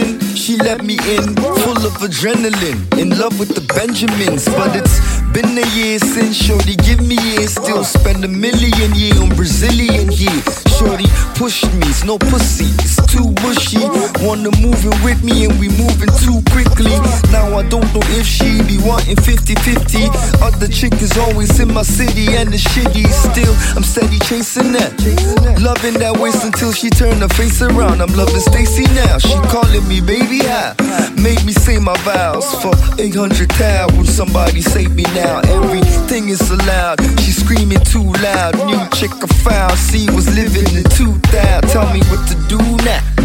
in, she let me in, full of adrenaline, in love with the Benjamins. But it's been a year since shorty give me years, still spend $1 million on Brazilian, yeah. Shorty pushed me, it's no pussy, it's too bushy. Wanna move in with me and we moving too quickly. Now I don't know if she be wanting 50-50. Other chick is always in my city and the shitty. Still, I'm steady chasing that, loving that waist until she turn her face around. I'm loving Stacy now, she calling me baby high. Made me say my vows for 800 towels. Would somebody save me now? Everything is allowed, she screaming too loud. New chick I found, see was living in 2000. Tell me what to do now.